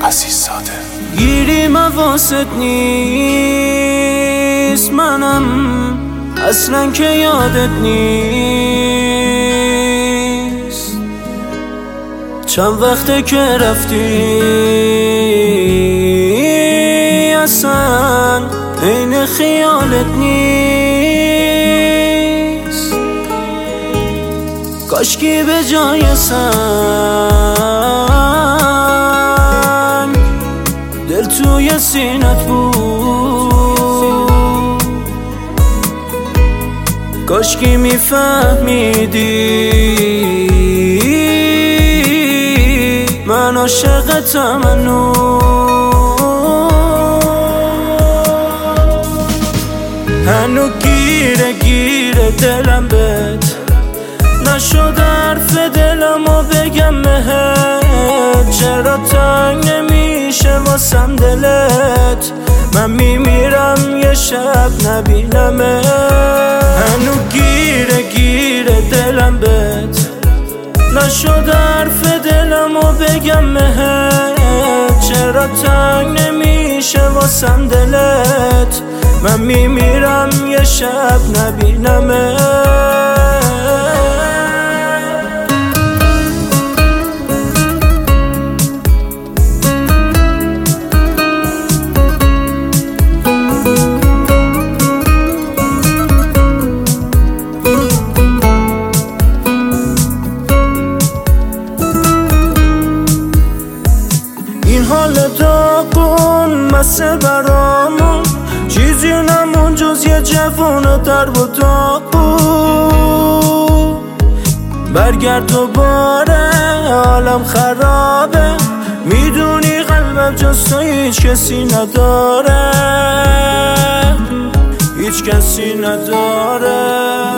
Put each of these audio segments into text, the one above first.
عزیززاده. گیریم حواست نیست، منم اصلا که یادت نیست. چند وقته که رفتی اصلا عین خیالت نیست. کاشکی به جای سنگ دل توی سینت بود. کاشکی میفهمیدی من عاشقتم هنو گیره دلم بهت نشد حرف دلمو بگم بهت. چرا تنگ نمیشه واسم دلت؟ من میمیرم یه شب نبینمت. هنو گیره دلم بهت نشد حرف دلمو بگم بهت. چرا تنگ نمیشه واسم دلت؟ من میمیرم یه شب نبینمت. این حال داغون مسه برامون چیزی نمون جز یه جوون در و داغ بود. برگرد دوباره حالم خرابه، میدونی قلبم جز تو هیچ کسی نداره، هیچ کسی نداره.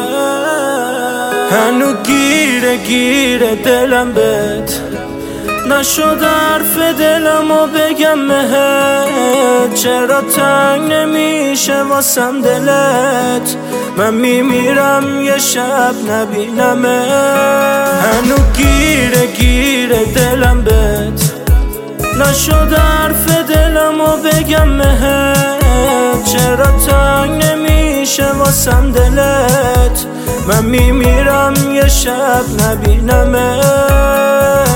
هنو گیره دلم بهت نشد حرف دلمو بگم بهت. چرا تنگ نمیشه واسم دلت؟ من میمیرم یه شب نبینمت. هنو گیره دلم بهت نشد حرف دلمو بگم بهت. چرا تنگ نمیشه واسم دلت؟ من میمیرم یه شب نبینمت.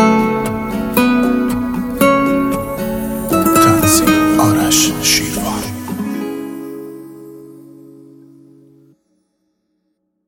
آرش شیروان.